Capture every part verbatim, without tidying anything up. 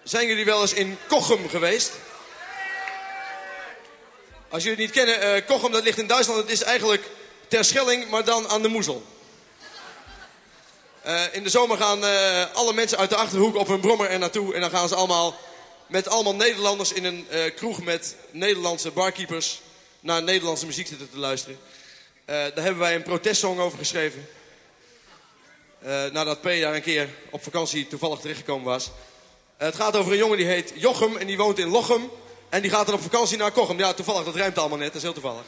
Zijn jullie wel eens in Kochem geweest? Als jullie het niet kennen, uh, Kochem dat ligt in Duitsland. Het is eigenlijk Terschelling, maar dan aan de Moezel. Uh, in de zomer gaan uh, alle mensen uit de Achterhoek op hun brommer er naartoe. En dan gaan ze allemaal met allemaal Nederlanders in een uh, kroeg met Nederlandse barkeepers naar Nederlandse muziek zitten te luisteren. Uh, daar hebben wij een protestsong over geschreven. Uh, nadat P daar een keer op vakantie toevallig terechtgekomen was. Uh, het gaat over een jongen die heet Jochem en die woont in Lochem. En die gaat dan op vakantie naar Kochem. Ja, toevallig, dat rijmt allemaal net, dat is heel toevallig.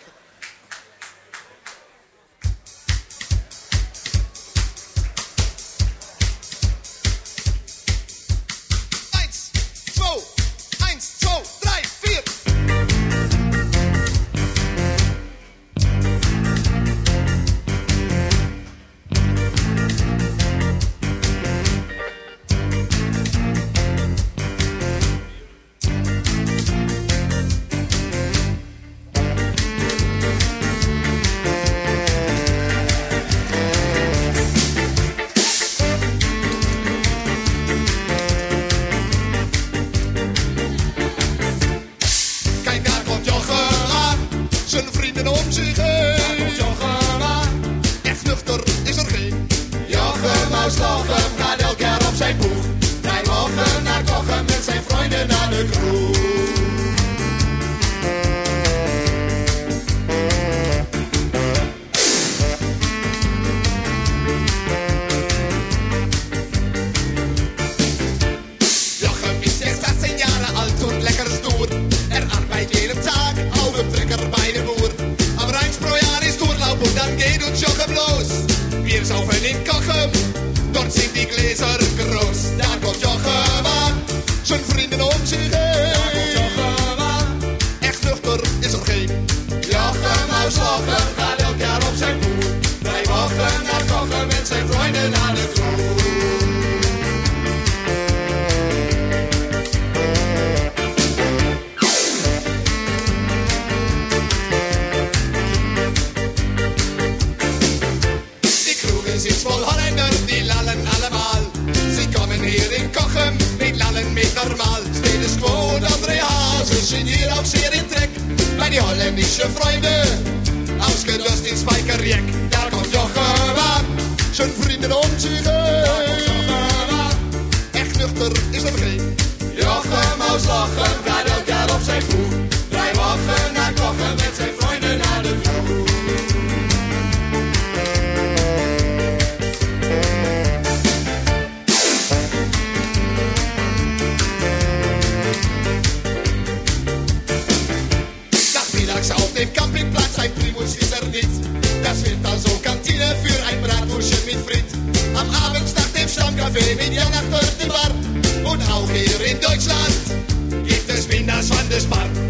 Auch hier in Deutschland gibt es Minders van der Spar.